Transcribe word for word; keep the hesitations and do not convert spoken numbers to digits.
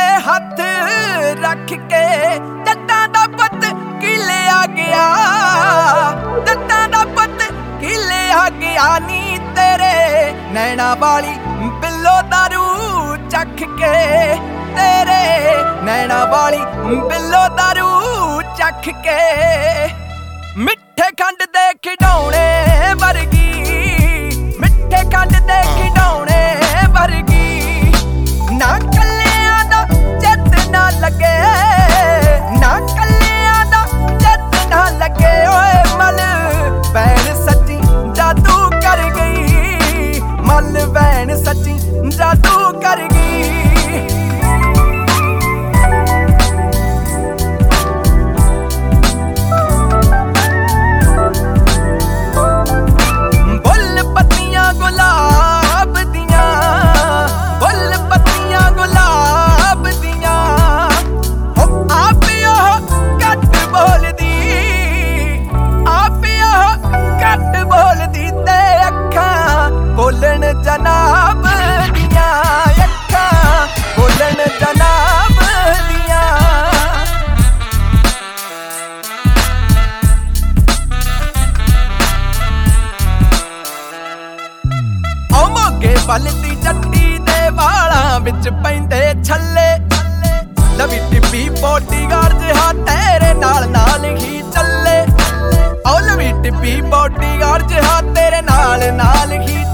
हथ रख के जट्टां दा पुत की ले आ गया, जट्टां दा पुत की ले आ गया नी तेरे नैना वाली बिल्लो दारू चख के, तेरे नैना वाली बिल्लो दारू चख के। मिठे खंड दे खिडौणे वर्गी, मिठे खंड दे खिडौणे वर्गी, ना कलियां दा जद ना लगे, ना कलियां दा जद ना लगे। ओए मल भैन सच्ची जादू कर गई, मल भैन सच्ची जादू कर गई। बोलन जनाब दिया अखां, बोलन जनाब दिया। ओ मोगे बलदी जट्टी दे वालां विच पैंदे छल्ले, लवी टिब्बी बॉडीगार्ड जिहा तेरे नाल नाल ही चले। ओ लवी टिब्बी बॉडीगार्ड जिहा तेरे नाल नाल ही